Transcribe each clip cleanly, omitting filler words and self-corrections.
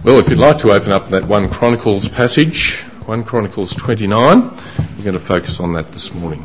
Well, if you'd like to open up that 1 Chronicles passage, 1 Chronicles 29, we're going to focus on that this morning.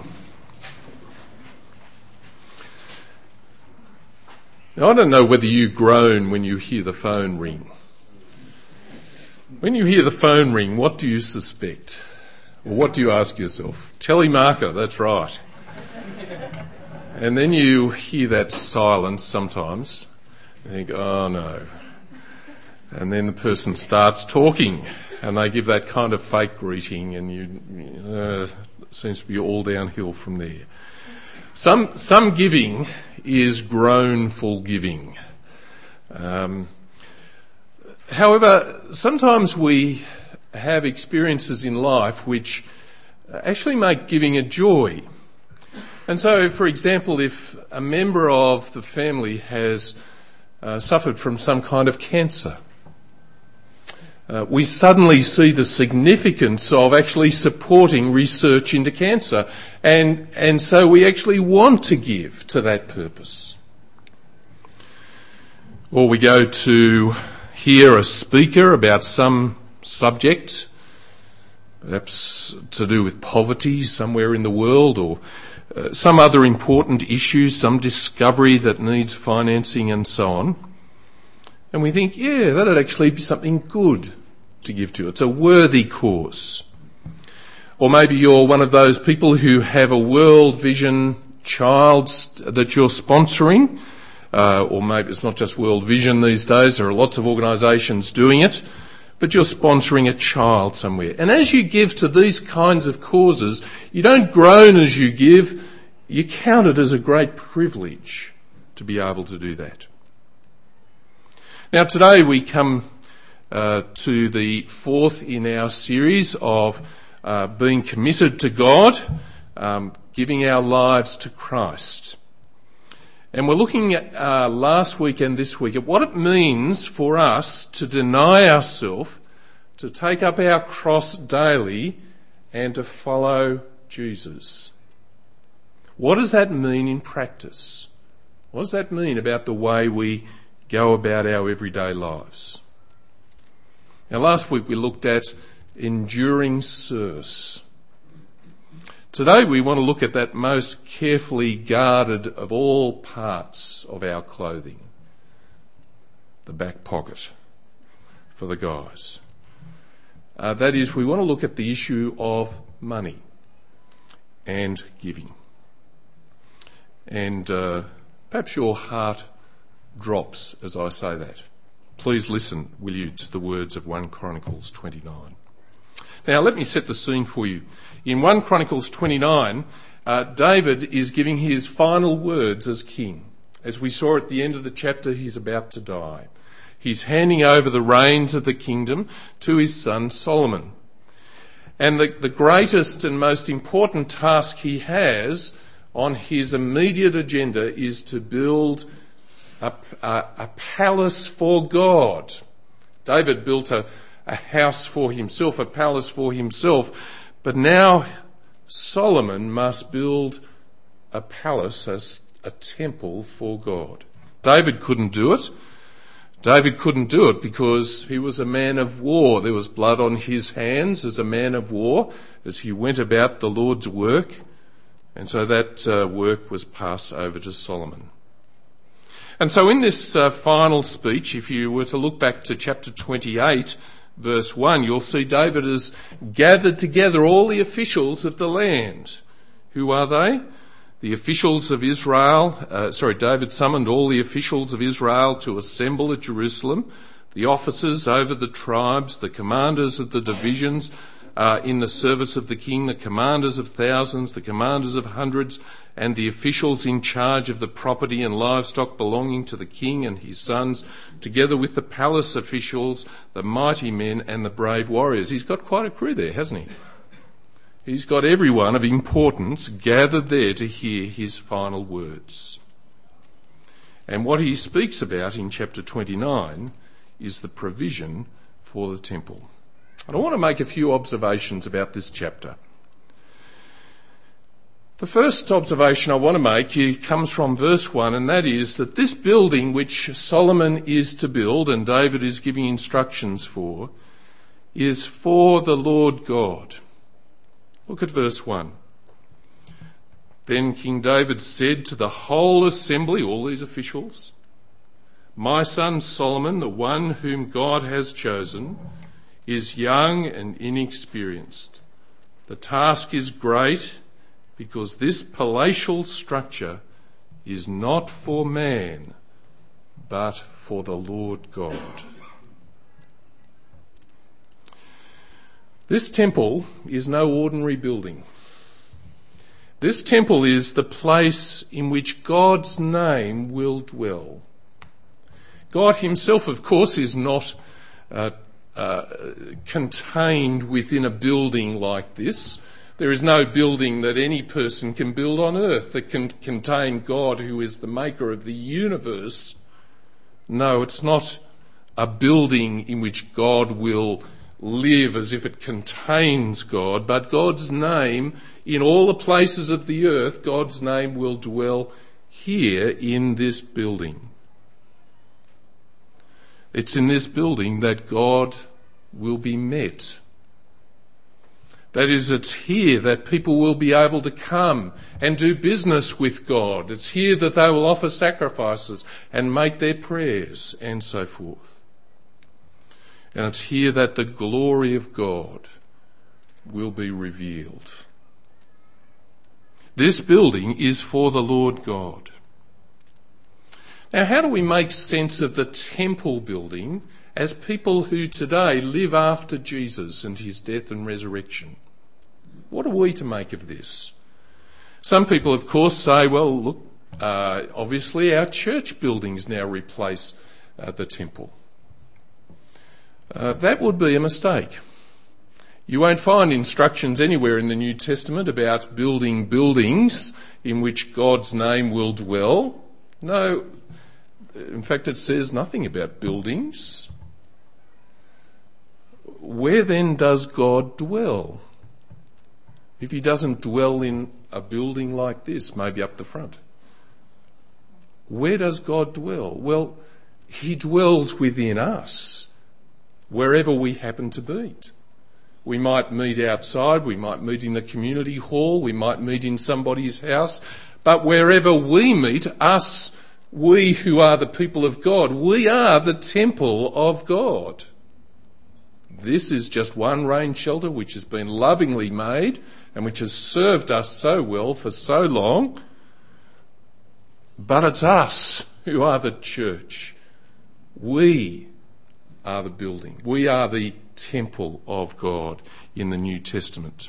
Now, I don't know whether you groan when you hear the phone ring. When you hear the phone ring, what do you suspect? Or what do you ask yourself? Telemarketer, that's right. And then you hear that silence sometimes. You think, oh no. And then the person starts talking and they give that kind of fake greeting and it seems to be all downhill from there. Some giving is groanful giving. However, sometimes we have experiences in life which actually make giving a joy. And so, for example, if a member of the family has suffered from some kind of cancer, we suddenly see the significance of actually supporting research into cancer, and so we actually want to give to that purpose. Or we go to hear a speaker about some subject, perhaps to do with poverty somewhere in the world, or some other important issue, some discovery that needs financing and so on. And we think, yeah, that'd actually be something good to give to. It's a worthy cause. Or maybe you're one of those people who have a World Vision child that you're sponsoring, or maybe it's not just World Vision these days, there are lots of organisations doing it, but you're sponsoring a child somewhere. And as you give to these kinds of causes, you don't groan as you give, you count it as a great privilege to be able to do that. Now today we come to the fourth in our series of being committed to God, giving our lives to Christ. And we're looking at last week and this week at what it means for us to deny ourselves, to take up our cross daily and to follow Jesus. What does that mean in practice? What does that mean about the way we go about our everyday lives? Now, last week we looked at enduring service. Today we want to look at that most carefully guarded of all parts of our clothing, the back pocket for the guys. That is, we want to look at the issue of money and giving. And perhaps your heart drops as I say that. Please listen, will you, to the words of 1 Chronicles 29. Now, let me set the scene for you. In 1 Chronicles 29, David is giving his final words as king. As we saw at the end of the chapter, he's about to die. He's handing over the reins of the kingdom to his son Solomon. And the greatest and most important task he has on his immediate agenda is to build a palace for God. David built a house for himself, a palace for himself, but now Solomon must build a palace, a temple for God. David couldn't do it. David couldn't do it because he was a man of war. There was blood on his hands as a man of war as he went about the Lord's work, and so that work was passed over to Solomon. And so in this final speech, if you were to look back to chapter 28, verse 1, you'll see David has gathered together all the officials of the land. Who are they? The officials of Israel. David summoned all the officials of Israel to assemble at Jerusalem, the officers over the tribes, the commanders of the divisions in the service of the king, the commanders of thousands, the commanders of hundreds, and the officials in charge of the property and livestock belonging to the king and his sons, together with the palace officials, the mighty men and the brave warriors. He's got quite a crew there, hasn't he? He's got everyone of importance gathered there to hear his final words. And what he speaks about in chapter 29 is the provision for the temple. And I want to make a few observations about this chapter. The first observation I want to make comes from verse 1, and that is that this building which Solomon is to build and David is giving instructions for is for the Lord God. Look at verse 1. Then King David said to the whole assembly, all these officials, "My son Solomon, the one whom God has chosen, is young and inexperienced. The task is great, because this palatial structure is not for man, but for the Lord God." This temple is no ordinary building. This temple is the place in which God's name will dwell. God himself, of course, is not contained within a building like this. There is no building that any person can build on earth that can contain God, who is the maker of the universe. No, it's not a building in which God will live as if it contains God, but God's name, in all the places of the earth, God's name will dwell here in this building. It's in this building that God will be met. That is, it's here that people will be able to come and do business with God. It's here that they will offer sacrifices and make their prayers and so forth. And it's here that the glory of God will be revealed. This building is for the Lord God. Now, how do we make sense of the temple building as people who today live after Jesus and his death and resurrection? What are we to make of this? Some people, of course, say, well, look, obviously our church buildings now replace the temple. That would be a mistake. You won't find instructions anywhere in the New Testament about building buildings in which God's name will dwell. No, in fact, it says nothing about buildings. Where then does God dwell? If he doesn't dwell in a building like this, maybe up the front. Where does God dwell? Well, he dwells within us, wherever we happen to meet. We might meet outside, we might meet in the community hall, we might meet in somebody's house, but wherever we meet, us, we who are the people of God, we are the temple of God. This is just one rain shelter which has been lovingly made and which has served us so well for so long. But it's us who are the church. We are the building. We are the temple of God in the New Testament.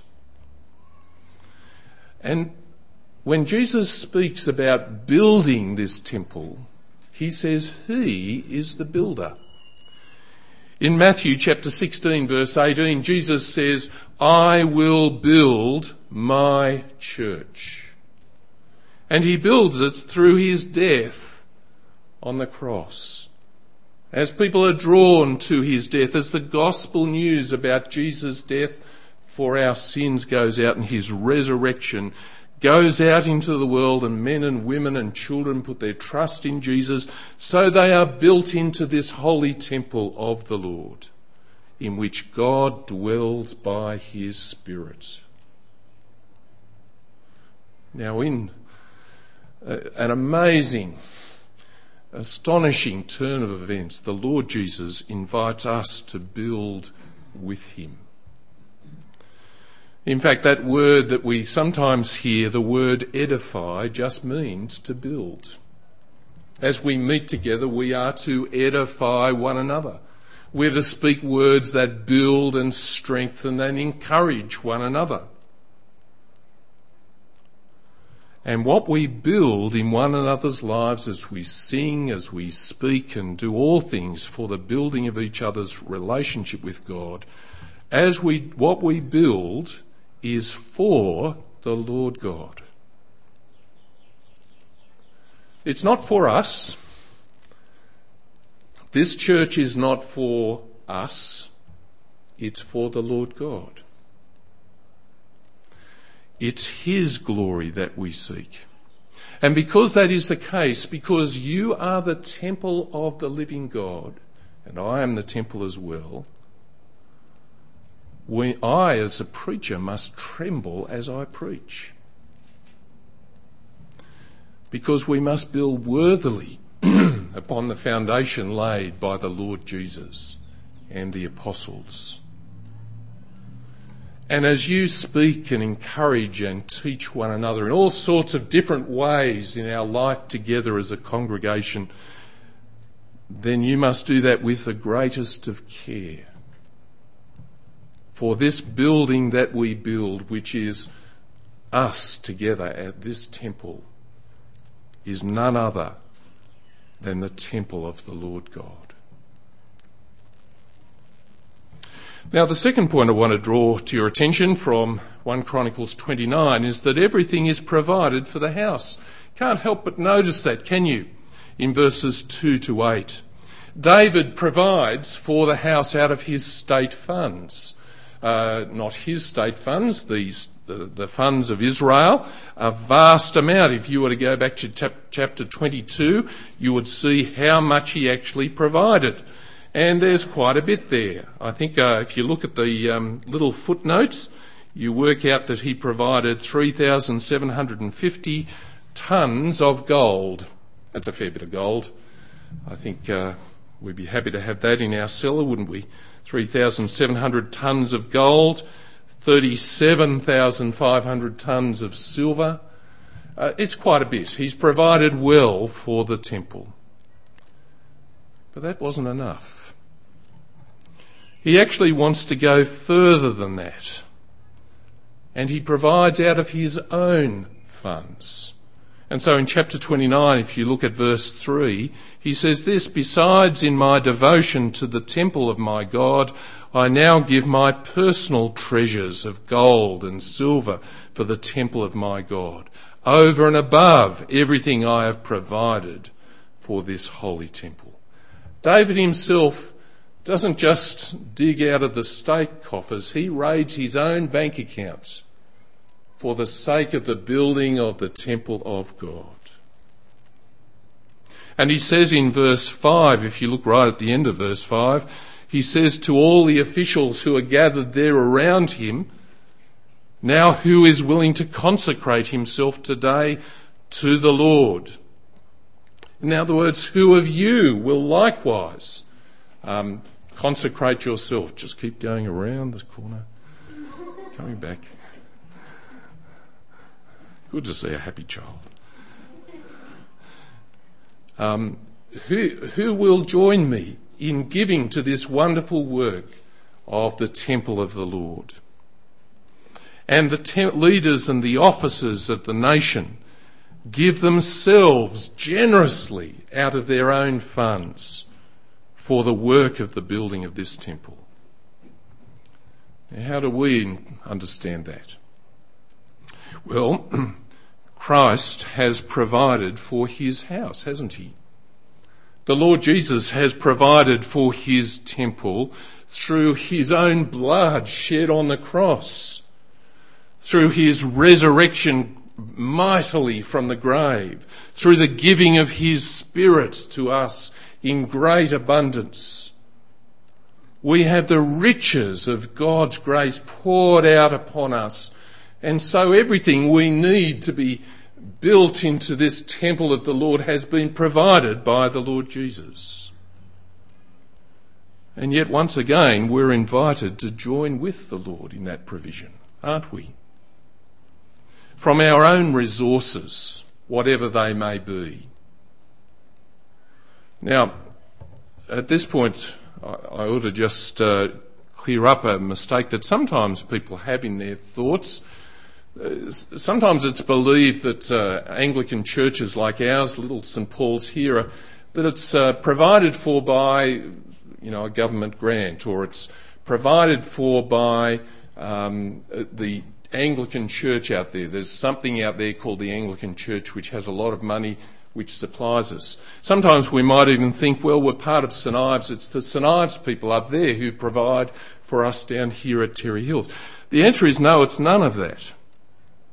And when Jesus speaks about building this temple, he says he is the builder. In Matthew chapter 16 verse 18, Jesus says, "I will build my church." And he builds it through his death on the cross. As people are drawn to his death, as the gospel news about Jesus' death for our sins goes out and his resurrection goes out into the world, and men and women and children put their trust in Jesus, so they are built into this holy temple of the Lord, in which God dwells by his Spirit. Now, in an amazing, astonishing turn of events, the Lord Jesus invites us to build with him. In fact, that word that we sometimes hear, the word edify, just means to build. As we meet together, we are to edify one another. We're to speak words that build and strengthen and encourage one another. And what we build in one another's lives as we sing, as we speak and do all things for the building of each other's relationship with God, what we build is for the Lord God. It's not for us. This church is not for us. It's for the Lord God. It's his glory that we seek. And because that is the case, because you are the temple of the living God, and I am the temple as well, I as a preacher must tremble as I preach. Because we must build worthily upon the foundation laid by the Lord Jesus and the apostles. And as you speak and encourage and teach one another in all sorts of different ways in our life together as a congregation, then you must do that with the greatest of care. For this building that we build, which is us together at this temple, is none other than the temple of the Lord God. Now, the second point I want to draw to your attention from 1 Chronicles 29 is that everything is provided for the house. Can't help but notice that, can you? In verses 2 to 8. David provides for the house out of his state funds. Not his state funds, the funds of Israel, a vast amount. If you were to go back to chapter 22, you would see how much he actually provided. And there's quite a bit there. I think if you look at the little footnotes, you work out that he provided 3,750 tonnes of gold. That's a fair bit of gold. I think we'd be happy to have that in our cellar, wouldn't we? 3,700 tonnes of gold, 37,500 tonnes of silver. It's quite a bit. He's provided well for the temple. But that wasn't enough. He actually wants to go further than that. And he provides out of his own funds. And so in chapter 29, if you look at verse 3, he says this, "Besides, in my devotion to the temple of my God, I now give my personal treasures of gold and silver for the temple of my God, over and above everything I have provided for this holy temple." David himself doesn't just dig out of the state coffers, he raids his own bank accounts for the sake of the building of the temple of God. And he says in verse 5, if you look right at the end of verse 5, he says to all the officials who are gathered there around him, "Now who is willing to consecrate himself today to the Lord?" In other words, who of you will likewise consecrate yourself? Just keep going around the corner, coming back. Good to see a happy child. Who will join me in giving to this wonderful work of the temple of the Lord? And the leaders and the officers of the nation give themselves generously out of their own funds for the work of the building of this temple. Now, how do we understand that? Well, Christ has provided for his house, hasn't he? The Lord Jesus has provided for his temple through his own blood shed on the cross, through his resurrection mightily from the grave, through the giving of his Spirit to us in great abundance. We have the riches of God's grace poured out upon us, and so everything we need to be built into this temple of the Lord has been provided by the Lord Jesus. And yet once again we're invited to join with the Lord in that provision, aren't we? From our own resources, whatever they may be. Now, at this point, I ought to just clear up a mistake that sometimes people have in their thoughts. Sometimes it's believed that Anglican churches like ours, Little St Paul's here, that it's provided for by, a government grant, or it's provided for by the Anglican church out there. There's something out there called the Anglican church which has a lot of money which supplies us. Sometimes we might even think, well, we're part of St Ives. It's the St Ives people up there who provide for us down here at Terry Hills. The answer is no, it's none of that.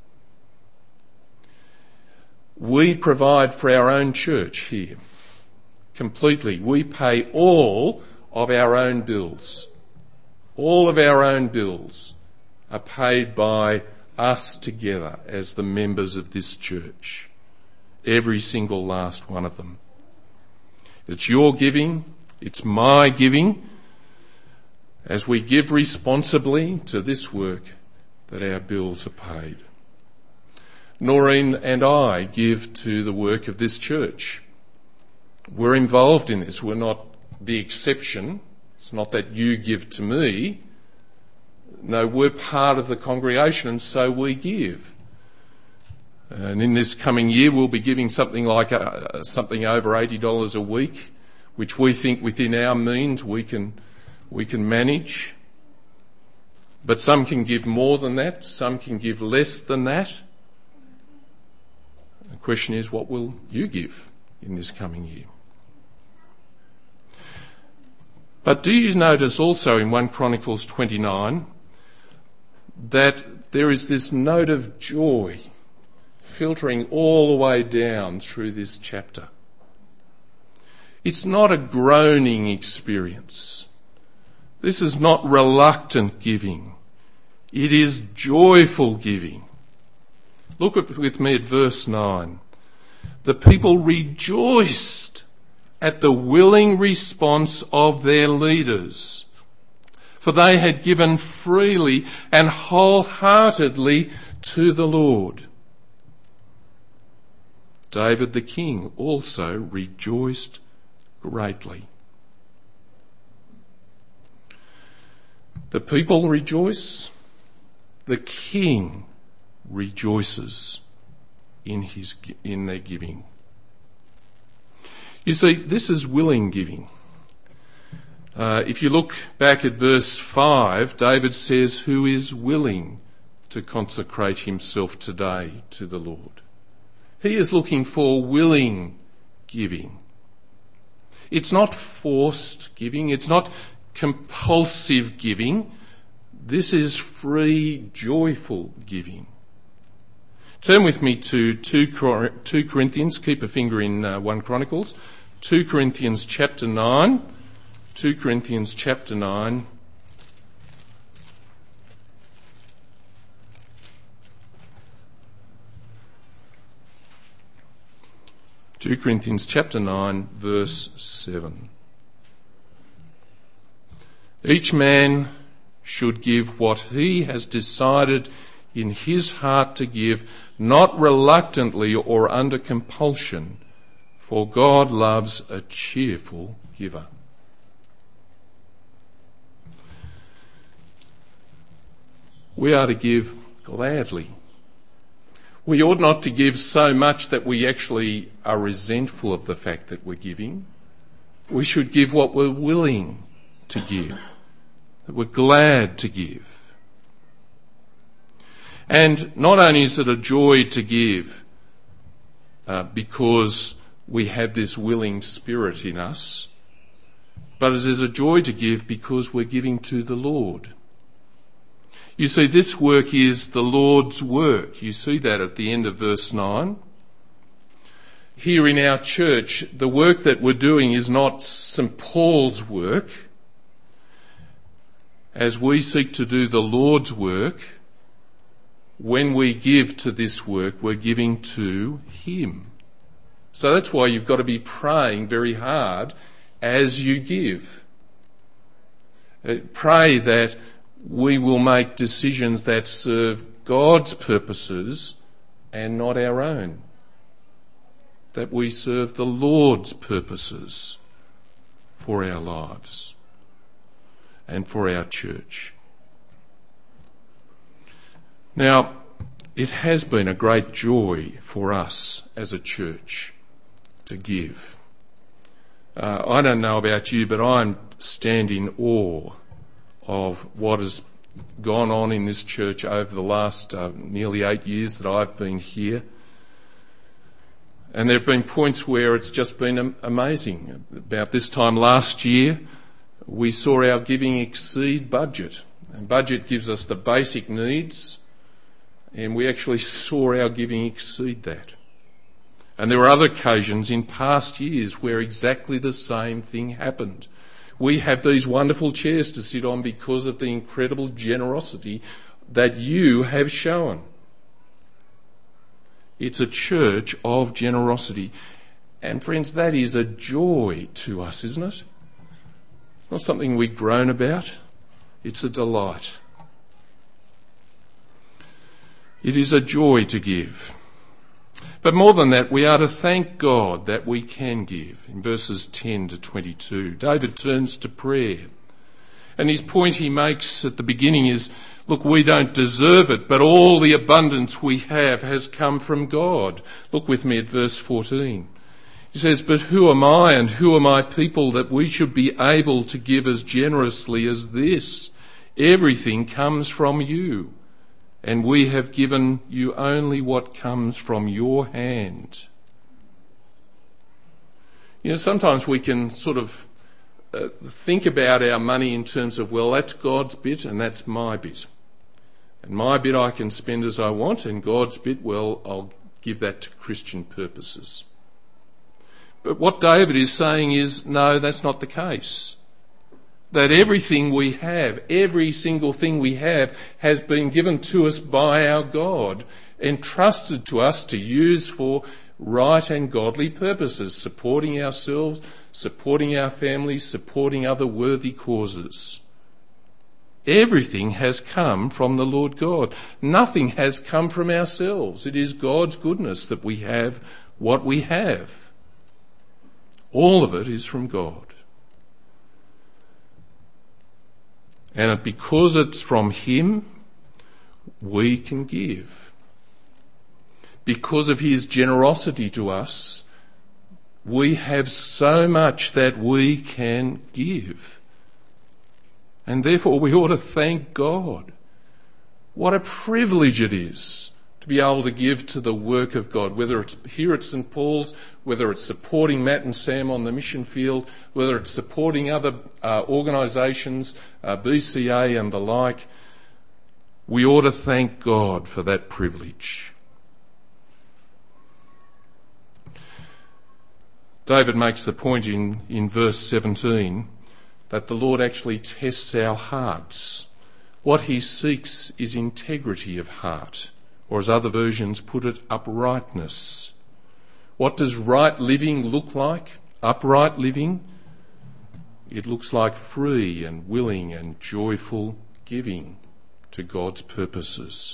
We provide for our own church here completely. We pay all of our own bills. All of our own bills are paid by us together as the members of this church. Every single last one of them. It's your giving, it's my giving, as we give responsibly to this work that our bills are paid. Noreen and I give to the work of this church. We're involved in this. We're not the exception. It's not that you give to me. No, we're part of the congregation, and so we give. And in this coming year, we'll be giving something like something over $80 a week, which we think within our means we can manage. But some can give more than that. Some can give less than that. The question is, what will you give in this coming year? But do you notice also in 1 Chronicles 29 that there is this note of joy filtering all the way down through this chapter? It's not a groaning experience. This is not reluctant giving. It is joyful giving. Look with me at verse 9. The people rejoiced at the willing response of their leaders, for they had given freely and wholeheartedly to the Lord. David the king also rejoiced greatly. The people rejoice, the king rejoices in their giving. You see, this is willing giving. If you look back at verse 5, David says, "Who is willing to consecrate himself today to the Lord?" He is looking for willing giving. It's not forced giving. It's not compulsive giving. This is free, joyful giving. Turn with me to 2 Corinthians. Keep a finger in 1 Chronicles. 2 Corinthians chapter 9. 2 Corinthians chapter 9. Two Corinthians chapter 9, verse 7. Each man should give what he has decided in his heart to give, not reluctantly or under compulsion, for God loves a cheerful giver. We are to give gladly. We ought not to give so much that we actually are resentful of the fact that we're giving. We should give what we're willing to give, that we're glad to give. And not only is it a joy to give because we have this willing spirit in us, but it is a joy to give because we're giving to the Lord. You see, this work is the Lord's work. You see that at the end of verse 9. Here in our church, the work that we're doing is not St. Paul's work. As we seek to do the Lord's work, when we give to this work, we're giving to Him. So that's why you've got to be praying very hard as you give. Pray that we will make decisions that serve God's purposes and not our own. That we serve the Lord's purposes for our lives and for our church. Now, it has been a great joy for us as a church to give. I don't know about you, but I stand in awe of what has gone on in this church over the last nearly 8 years that I've been here. And there have been points where it's just been amazing. About this time last year, we saw our giving exceed budget. And budget gives us the basic needs, and we actually saw our giving exceed that. And there were other occasions in past years where exactly the same thing happened. We have these wonderful chairs to sit on because of the incredible generosity that you have shown. It's a church of generosity. And friends, that is a joy to us, isn't it? Not something we groan about. It's a delight. It is a joy to give. But more than that, we are to thank God that we can give. In verses 10 to 22, David turns to prayer. And his point he makes at the beginning is, look, we don't deserve it, but all the abundance we have has come from God. Look with me at verse 14. He says, but who am I and who are my people that we should be able to give as generously as this? Everything comes from you, and we have given you only what comes from your hand. You know, sometimes we can sort of think about our money in terms of, well, that's God's bit and that's my bit. And my bit I can spend as I want, and God's bit, well, I'll give that to Christian purposes. But what David is saying is, no, that's not the case. That everything we have, every single thing we have, has been given to us by our God, entrusted to us to use for right and godly purposes, supporting ourselves, supporting our families, supporting other worthy causes. Everything has come from the Lord God. Nothing has come from ourselves. It is God's goodness that we have what we have. All of it is from God. And because it's from Him, we can give. Because of His generosity to us, we have so much that we can give. And therefore we ought to thank God. What a privilege it is to be able to give to the work of God, whether it's here at St. Paul's, whether it's supporting Matt and Sam on the mission field, whether it's supporting other organisations, BCA and the like. We ought to thank God for that privilege. David makes the point in verse 17 that the Lord actually tests our hearts. What He seeks is integrity of heart, or as other versions put it, uprightness. What does right living look like? Upright living? It looks like free and willing and joyful giving to God's purposes.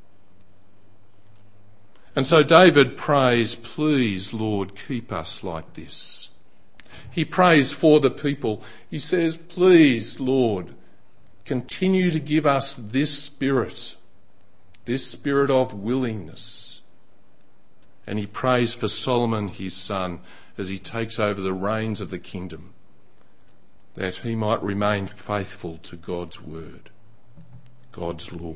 And so David prays, please, Lord, keep us like this. He prays for the people. He says, please, Lord, continue to give us this spirit of willingness. And he prays for Solomon, his son, as he takes over the reins of the kingdom, that he might remain faithful to God's word, God's law.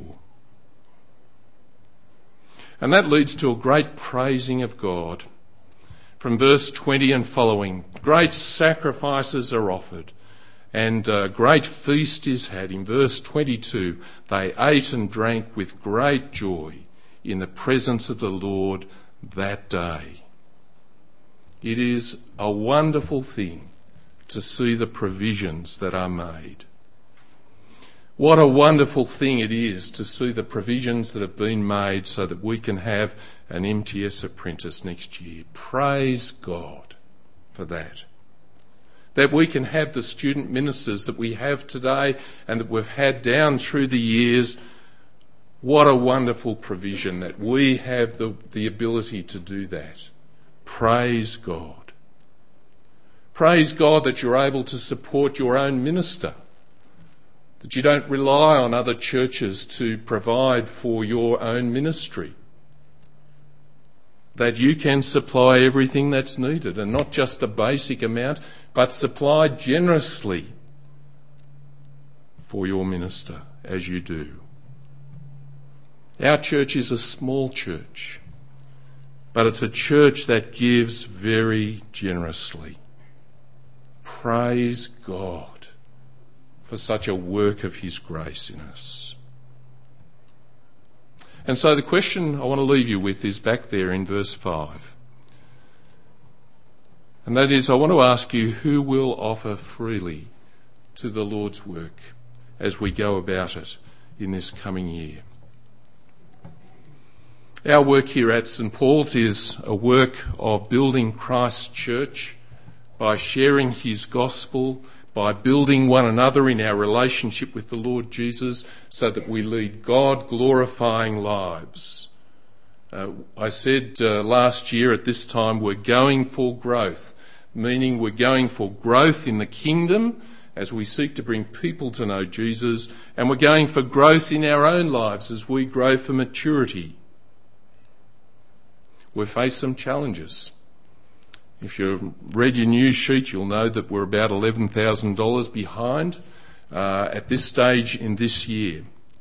And that leads to a great praising of God. From verse 20 and following, great sacrifices are offered and a great feast is had. In verse 22, they ate and drank with great joy in the presence of the Lord that day. It is a wonderful thing to see the provisions that are made. What a wonderful thing it is to see the provisions that have been made so that we can have an MTS apprentice next year. Praise God for that. That we can have the student ministers that we have today and that we've had down through the years. What a wonderful provision that we have the ability to do that. Praise God. Praise God that you're able to support your own minister, that you don't rely on other churches to provide for your own ministry, that you can supply everything that's needed, and not just a basic amount, but supply generously for your minister as you do. Our church is a small church, but it's a church that gives very generously. Praise God for such a work of His grace in us. And so the question I want to leave you with is back there in verse 5. And that is, I want to ask you, who will offer freely to the Lord's work as we go about it in this coming year? Our work here at St Paul's is a work of building Christ's church by sharing his gospel, by building one another in our relationship with the Lord Jesus so that we lead God-glorifying lives. I said last year at this time we're going for growth, meaning we're going for growth in the kingdom as we seek to bring people to know Jesus, and we're going for growth in our own lives as we grow for maturity. We've faced some challenges. If you've read your news sheet, you'll know that we're about $11,000 behind at this stage in this year.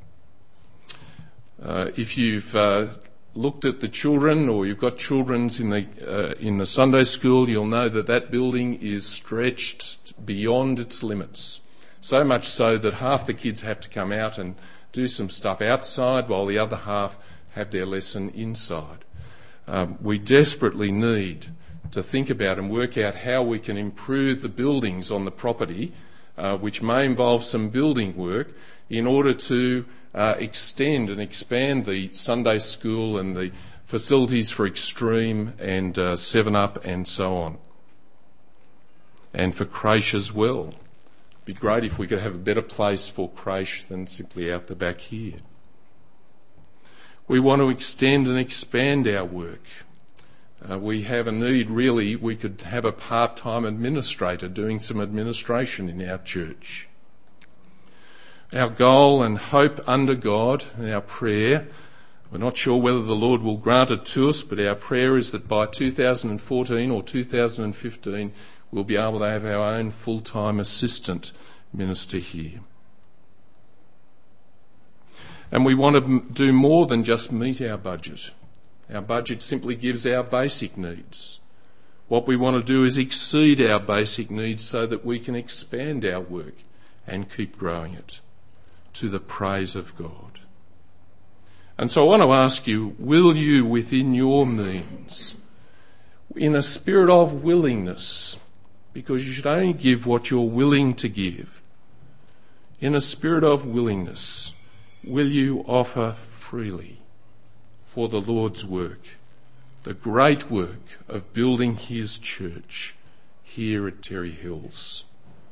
If you've looked at the children, or you've got children's in the Sunday school, you'll know that that building is stretched beyond its limits. So much so that half the kids have to come out and do some stuff outside while the other half have their lesson inside. We desperately need to think about and work out how we can improve the buildings on the property, which may involve some building work, in order to extend and expand the Sunday school and the facilities for Extreme and 7-Up and so on. And for creche as well. It'd be great if we could have a better place for creche than simply out the back here. We want to extend and expand our work. We have a need, really. We could have a part-time administrator doing some administration in our church. Our goal and hope under God and our prayer, we're not sure whether the Lord will grant it to us, but our prayer is that by 2014 or 2015 we'll be able to have our own full-time assistant minister here. And we want to do more than just meet our budget. Our budget simply gives our basic needs. What we want to do is exceed our basic needs so that we can expand our work and keep growing it to the praise of God. And so I want to ask you, will you, within your means, in a spirit of willingness, because you should only give what you're willing to give, in a spirit of willingness, will you offer freely for the Lord's work, the great work of building his church here at Terry Hills?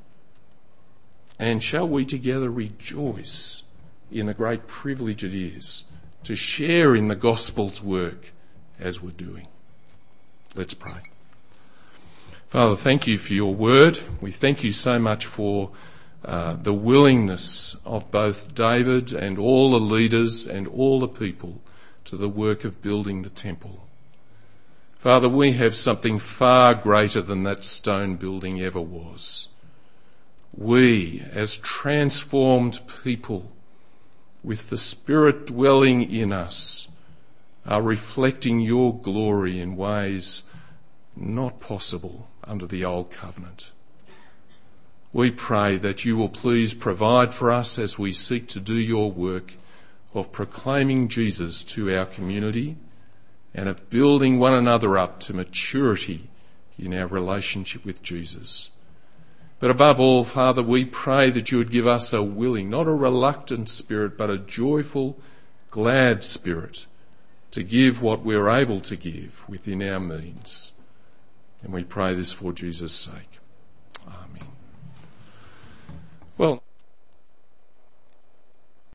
And shall we together rejoice in the great privilege it is to share in the gospel's work as we're doing? Let's pray. Father, thank you for your word. We thank you so much for the willingness of both David and all the leaders and all the people to the work of building the temple. Father, we have something far greater than that stone building ever was. We, as transformed people, with the Spirit dwelling in us, are reflecting your glory in ways not possible under the old covenant. We pray that you will please provide for us as we seek to do your work of proclaiming Jesus to our community and of building one another up to maturity in our relationship with Jesus. But above all, Father, we pray that you would give us a willing, not a reluctant spirit, but a joyful, glad spirit to give what we're able to give within our means. And we pray this for Jesus' sake. Amen. Well,